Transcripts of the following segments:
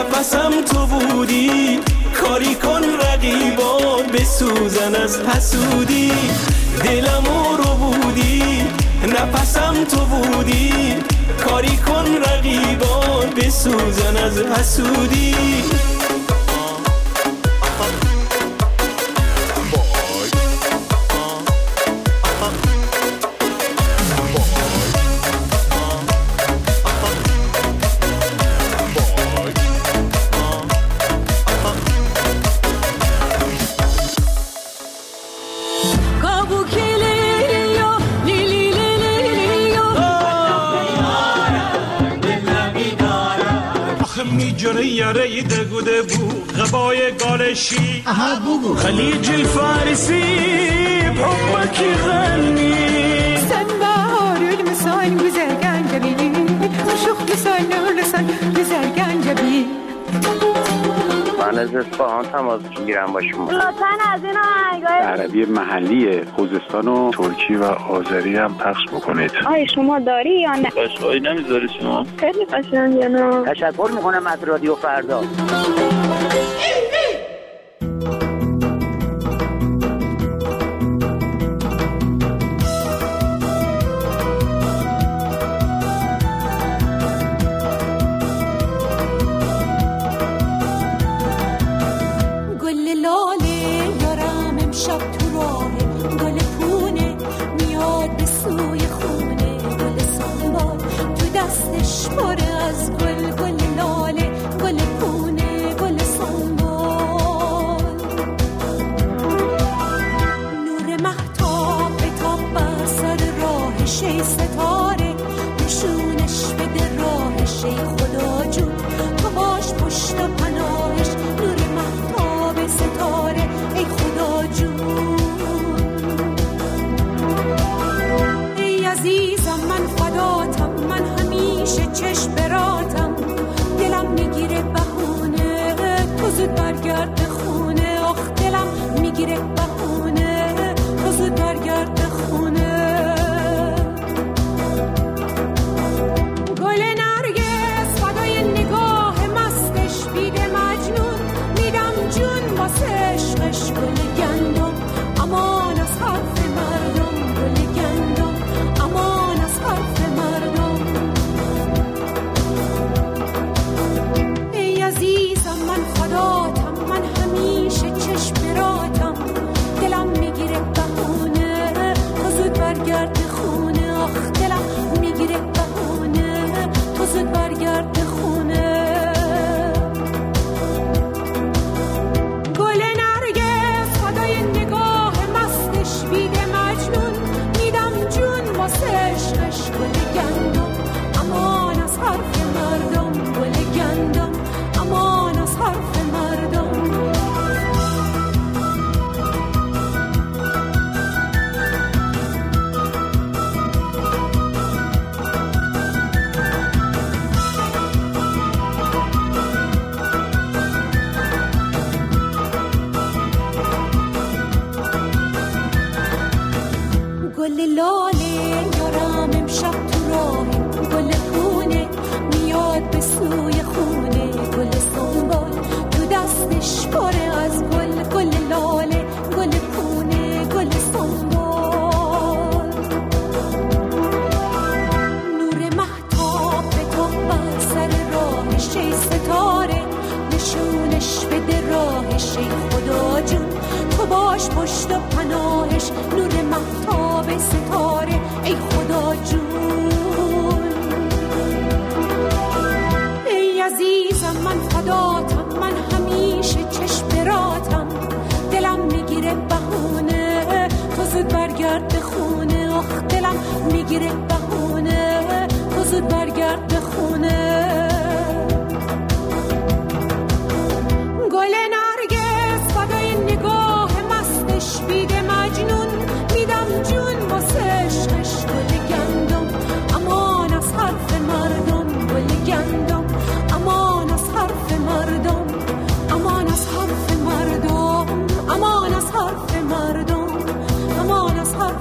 نفسم تو بودی، کاری کن رقیبان بسوزن از حسودی. دلمو رو بودی، نفسم تو بودی، کاری کن رقیبان بسوزن از حسودی. یاره دگوده بو غبای گالشی خلیج الفارسي بحبك يغني سنبار المسان güzelgen جبي عشق لسان لسان güzelgen جبي. من از اصفهان تماس میگیرم با شما. لطفاً از این آهنگای عربی محلی خوزستان و ترکی و آذری هم پخش بکنید. آیا شما داری یا نه؟ قشقایی نمیذاری شما؟ خیلی قشنگه نه؟ تشکر میکنم از رادیو فردا.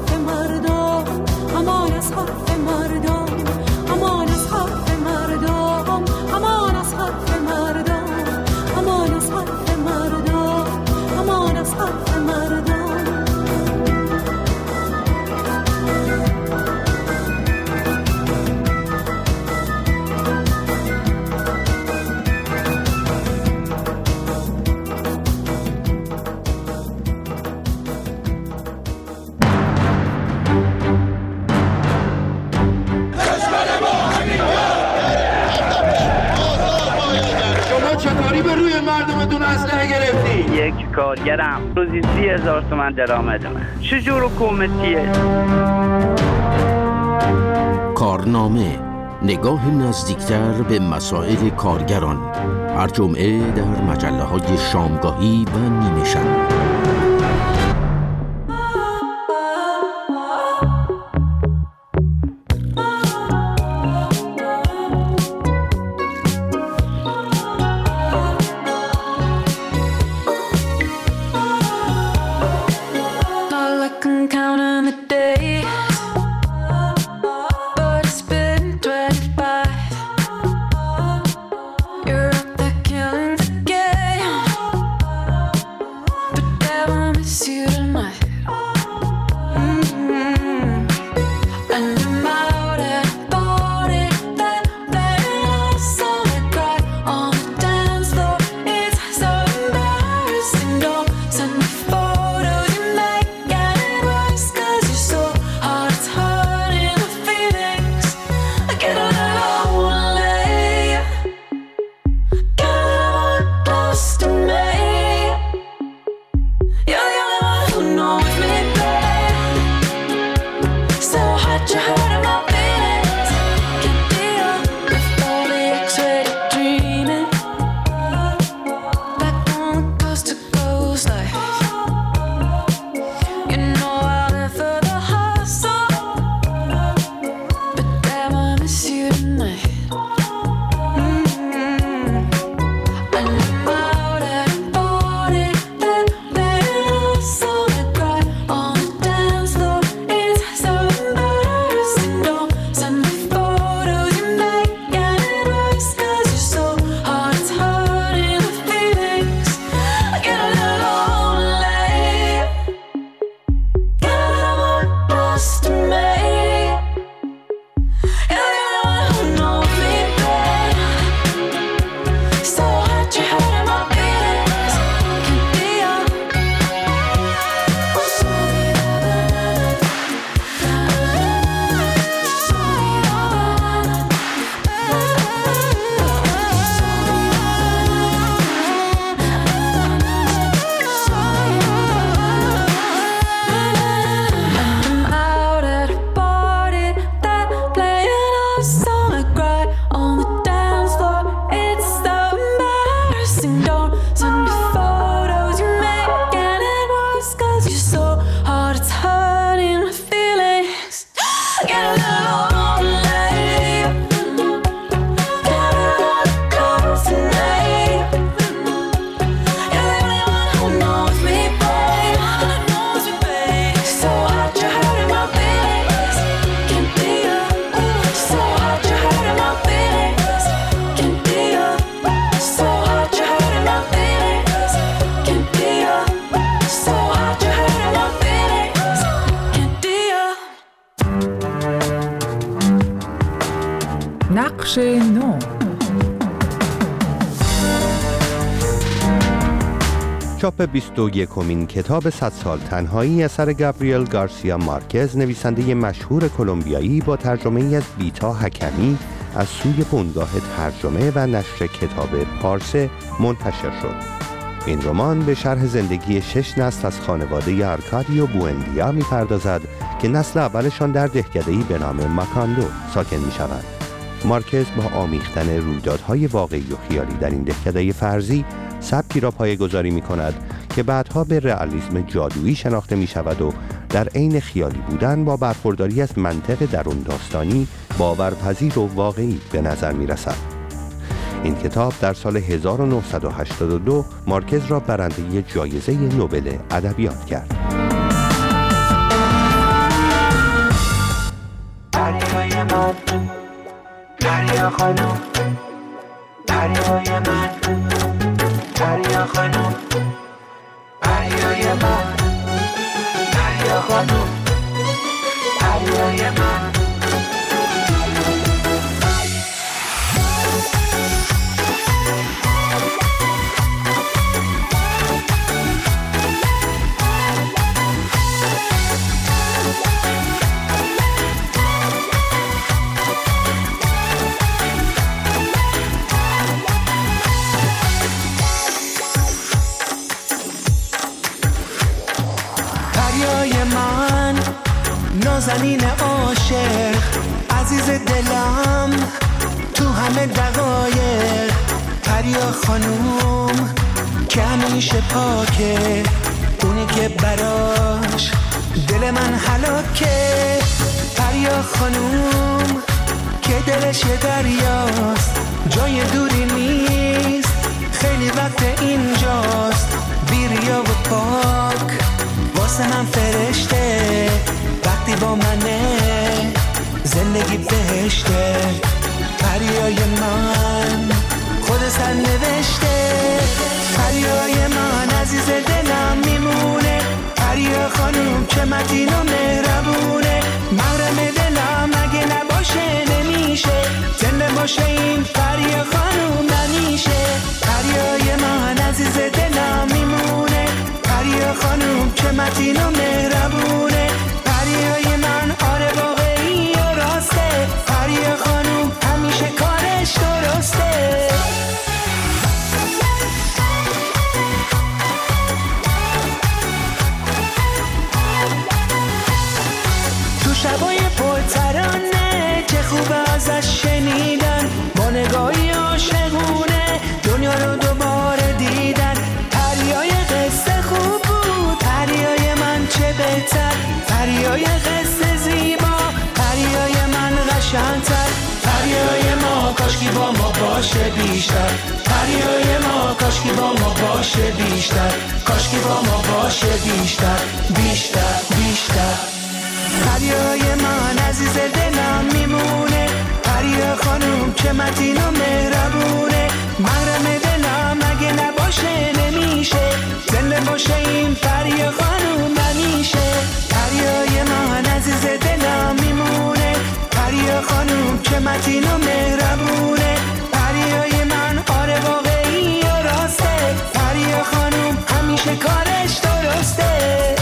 امان از حرف مردم مردمتون اسلحه گرفتی؟ یک کارگرم روزی 30,000 تومان درآمدمه. چجور حکومتیه؟ کارنامه، نگاه نزدیکتر به مسائل کارگران، هر جمعه در مجله‌های شامگاهی و نیمه شب. نقش نو. چاپ 21مین کتاب 100 سال تنهایی اثر گابریل گارسیا مارکز، نویسنده مشهور کلمبیایی، با ترجمه‌ای از بیتا حکمی از سوی بنگاه ترجمه و نشر کتاب پارسه منتشر شد. این رمان به شرح زندگی 6 نسل از خانواده آرکادیو بوئندیا می‌پردازد که نسل اولشان در دهکده‌ای به نام ماکاندو ساکن می‌شوند. مارکز با آمیختن رویدادهای واقعی و خیالی در این دهکده فرضی سبکی را پایه‌گذاری می‌کند که بعدها به رئالیسم جادویی شناخته می‌شود و در عین خیالی بودن با برخورداری از منطق درون داستانی باورپذیر و واقعی به نظر می‌رسد. این کتاب در سال 1982 مارکز را برنده جایزه نوبل ادبیات کرد. دریا خانم، دریای من، دریا خانم، دریای من، دریا خانم، دریای من. نازنین عاشق عزیز دلم تو همه دقایق، پریا خانوم که همیشه پاکه، اونی که براش دل من هلاکه. پریا خانوم که دلش یه دریاست، جای دوری نیست، خیلی وقت اینجاست، بیریا و پاک واسه من فرشته، وقتی با منه زندگی بهشته. پریای من خود سر نوشته، پریای من عزیز دلم میمونه. پریا خانوم چه متین و مهربونه، محرم دلم اگه نباشه نمیشه، زنده باشه این پریا خانوم نمیشه. پریای من عزیز دلم میمونه، پریا خانوم چه متین و مهربونه. پریای من آره واقعی و راسته، پریا خانوم همیشه کارش درسته. تو شبای پرترانه چه خوبه ازش شنیدن، با نگاهی عاشقونه دنیا رو دوباره دیدن. پریای قصه خوب بود، پریای من چه بهتر، پریای قصه زیبا، پریای من قشنگتر. پریای ما کاشکی با ما باشه بیشتر، پریای ما کاشکی با ما باشه بیشتر، کاشکی با ما باشه بیشتر بیشتر بیشتر. پریای من عزیز دلم میمونه، پریا خانوم چه متین و مهربونه، محرم دلم اگه نباشه نمیشه، زنده باشه این پریا خانوم نمیشه. پریای من عزیز دلم میمونه، پریا خانوم چه متین و مهربونه. پریای من آره واقعی و راسته، پریا خانوم همیشه کارش درسته.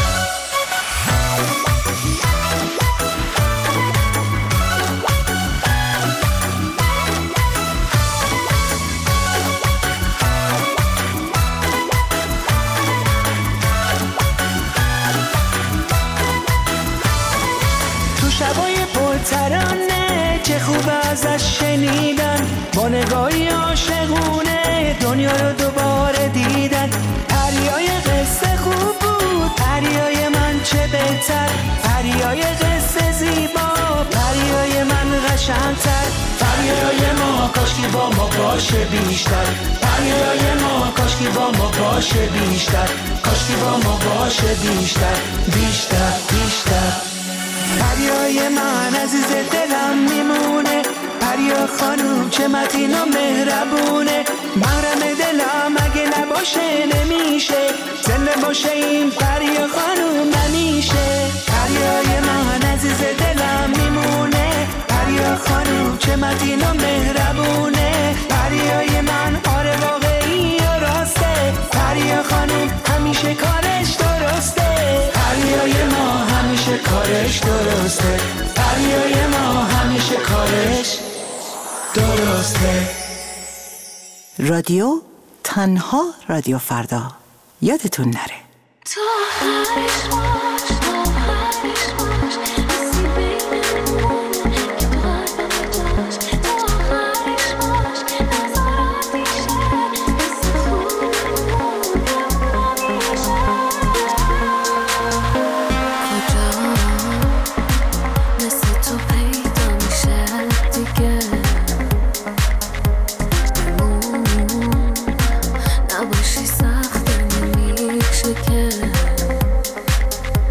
شبای پرترانه چه خوبه ازش شنیدن، با نگاهی عاشقونه دنیا رو دوباره دیدن. پریای قصه خوب بود، پریای من چه بهتر، پریای قصه زیبا، پریای من قشنگتر. پریای ما کاشکی با ما باشه بیشتر، پریای ما کاشکی با ما باشه بیشتر، کاشکی با ما باشه بیشتر بیشتر بیشتر. پریای من عزیز دلم میمونه، پریا خانوم چه متین و مهربونه، محرم دلم اگه نباشه نمیشه، زنده باشه این پریا خانوم نمیشه. پریای من عزیز دلم میمونه، پریا خانوم چه متین و مهربونه. پریای من آره واقعی و راسته، پریا خانوم همیشه کارش درسته. پریای ما همیشه کارش درسته، پریای ما همیشه کارش درسته. رادیو تنها رادیو فردا، یادتون نره. نباشی سخت نمیشه که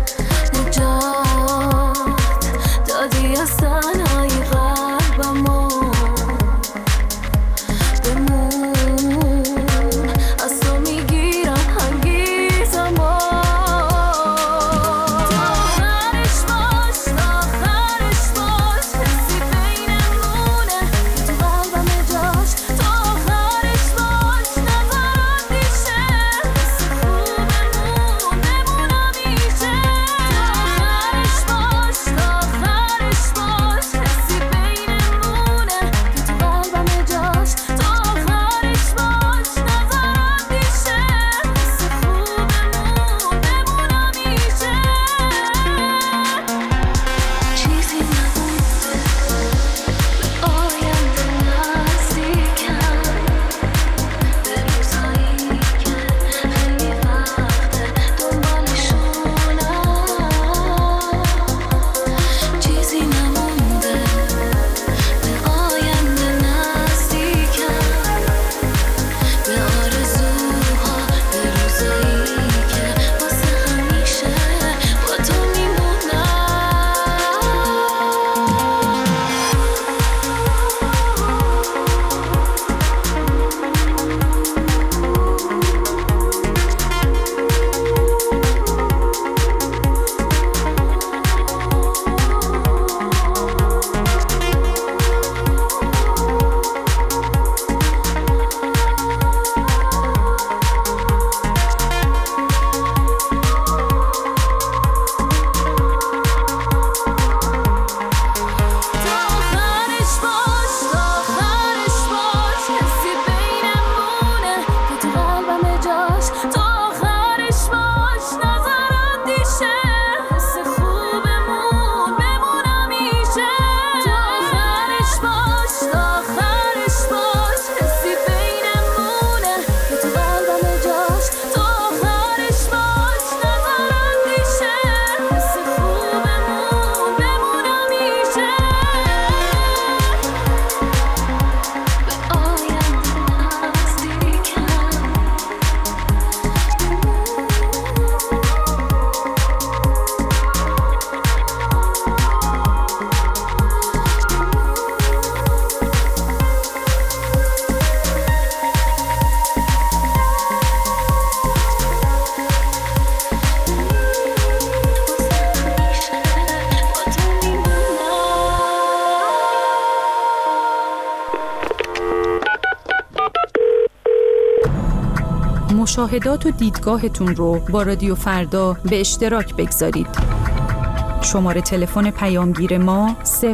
مشاهدات و دیدگاهتون رو با رادیو فردا به اشتراک بگذارید. شماره تلفن پیامگیر ما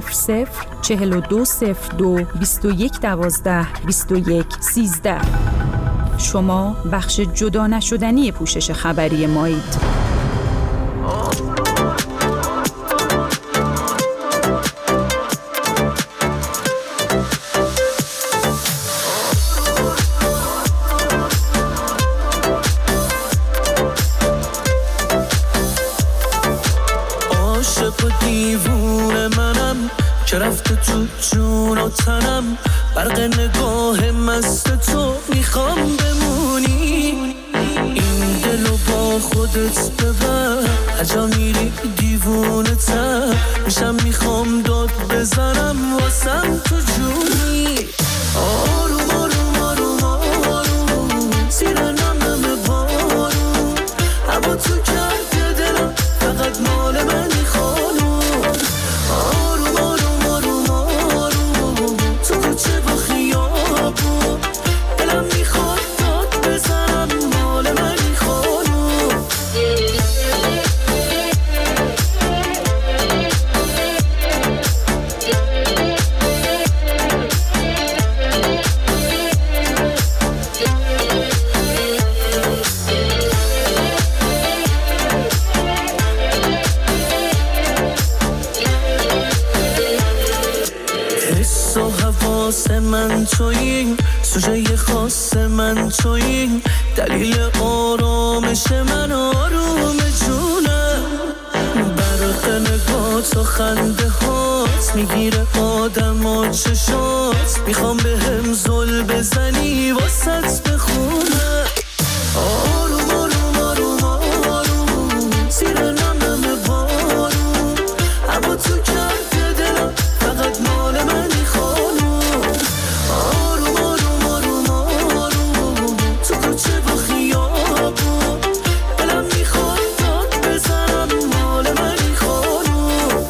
004202 2112 2113. شما بخش جدا نشدنی پوشش خبری مایید. که رفته تو جون و تنم، برق نگاه مست تو میخوام بمونی. این دلو با خودت ببر، هرجا میری دیوونتم میشم، میخوام داد بزنم واسم تو جونی. آروم آروم آروم آروم زیر نمم بارون، هوا تو کرده دلم فقط مال منی خانوم. آروم آروم آروم آروم تو کوچه و خیابون، دلم میخواد داد بزنم مال منی خانوم. حس و حواس من تویی، سوژه خاص من تویی، دلیل آرامش من آروم جونم. برق نگات و خنده هات میگیره آدم و چشات، میخوام به هم زل بزنی واسط بخونم. آروم آروم آروم آروم زیر نمم بارون، هوا تو کرده دلم فقط مال منی خانوم. آروم آروم آروم آروم تو کوچه و خیابون، دلم میخواد داد بزنم مال منی خانوم.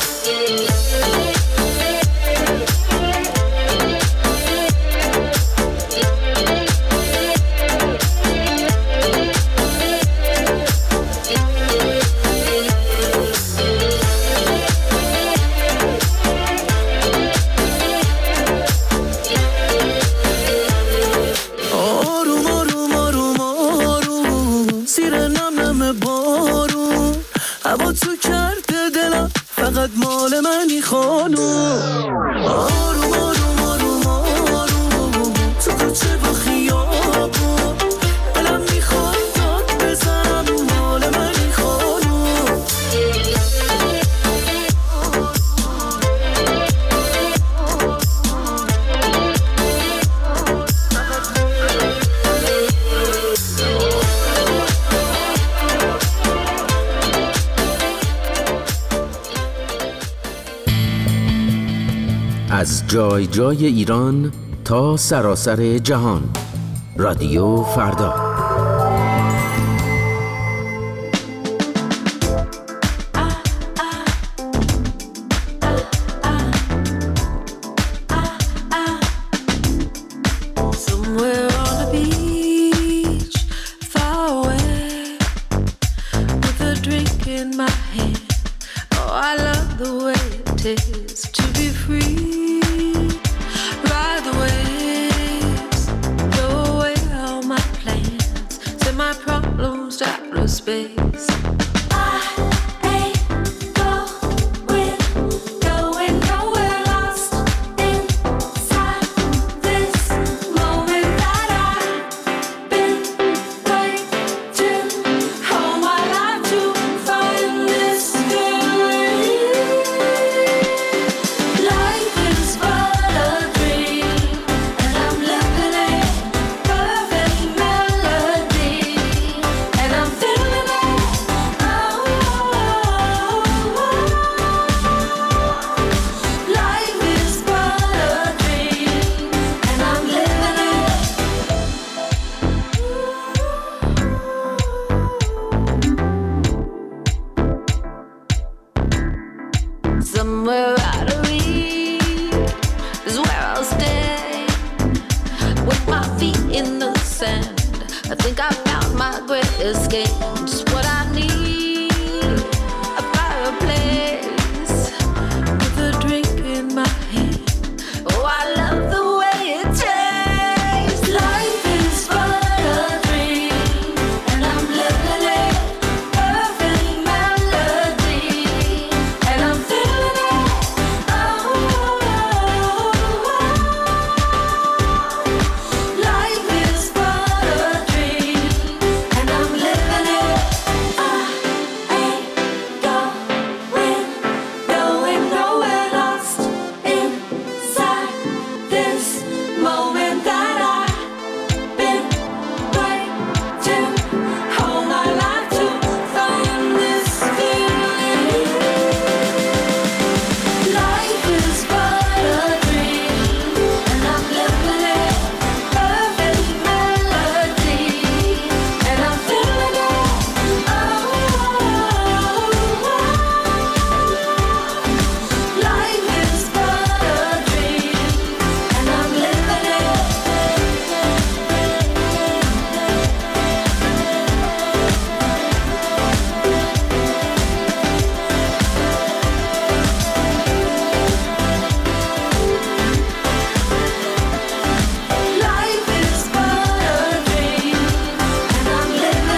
آروم آروم آروم آروم زیر نمم بارون، هوا تو کرده دلم فقط مال منی خانوم. آروم آروم آروم آروم تو کوچه و خیابون، دلم میخواد داد بزنم مال منی خانوم. از جای جای ایران تا سراسر جهان، رادیو فردا. Somewhere on a beach, far away, with a drink in my hand. Oh, I love the way it is to be free. Ride the waves, throw away all my plans, send my problems to outer space. Perfect melody, and I'm feeling it. escape, just what I need. A fireplace with a drink in my hand. Oh, I love the way it tastes. Life is but a dream, and I'm living it. Perfect melody, and I'm feeling it. Oh, life is but a dream, and I'm living it. I ain't going nowhere, lost inside this moment that I've been waiting all my life to find this feeling. Life is but a dream, and I'm living it. Perfect melody, and I'm feeling it. Oh, life is but a dream, and I'm living it. Life is but a dream, and I'm living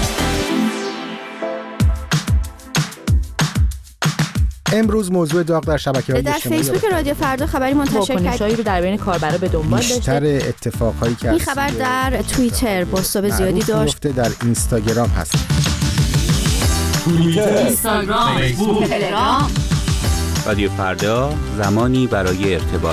it. امروز موضوع داغ در شبکه‌های در اجتماعی فیسبوک رادیو فردا خبری منتشر واکنش‌هایی رو در بین کاربرا به دنبال بیشتر داشته. اتفاقهایی که این خبر در توییتر بازتاب زیادی داشت. در اینستاگرام هست. توییتر، اینستاگرام، فیسبوک، تلگرام. رادیو فردا، زمانی برای ارتباط.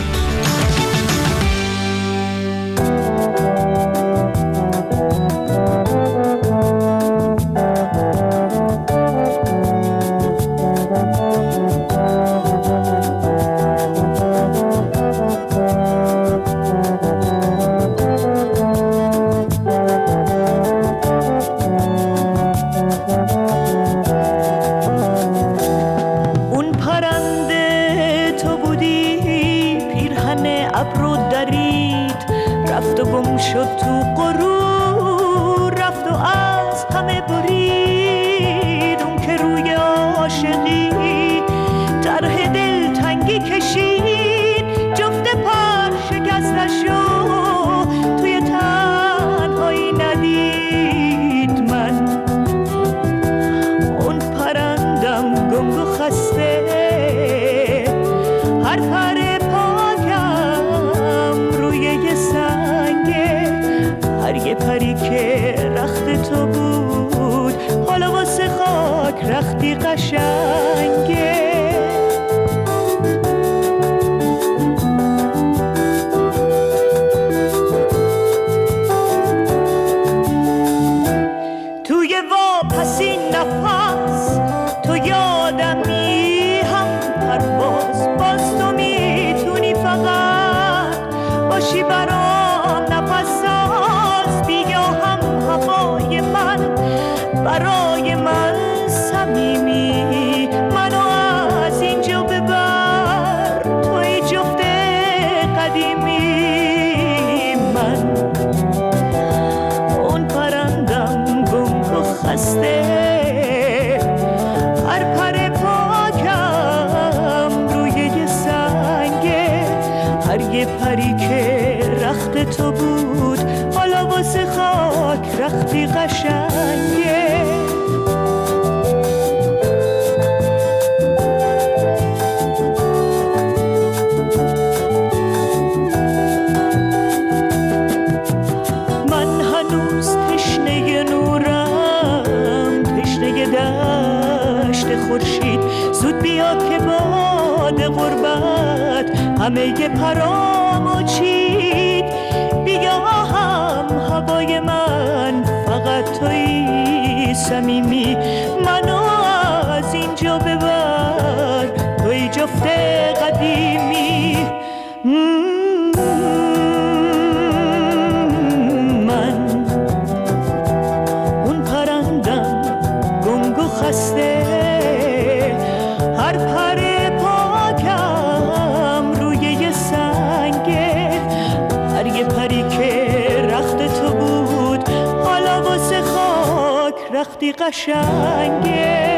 اون پرنده تو بودی، پیرهن ابر رو درید، رفت و گم شد تو غرور، رفت و از همه برید. اون که روی عاشقی طرح دلتنگی کشید، جفت پر شکستش رو توی تنهایی ندید. من اون پرندم گنگ و خسته، هر پر پاکم روی یه سنگه، هر یه پری که رخت تو بود حالا واسه خاک رختی قشنگه. توی واپسی نفس تو یادمی، هم پرواز باز تو میتونی فقط باشی برام نفس ساز. بیا هم هوای من، برای من صمیمی، منو از اینجا ببر، توی جفت قدیمی. من اون پرندم گنگ و خسته، هر پر پاکم روی یه سنگه، هر یه پری که رخت تو بود حالا واسه خاک رختی قشنگه. من هنوز تشنه نورم، تشنه دشت خورشید. زود بیا که باد غربت همه ی پرامو چید. بیا هم هوای من، فقط توی صمیمی، منو از اینجا ببر، توی جفت قدیمی. من اون پرندم گنگ و خسته، هر پر پاکم روی یه سنگه، هر یه پری که رخت تو بود حالا واسه خاک وقتی قشنگه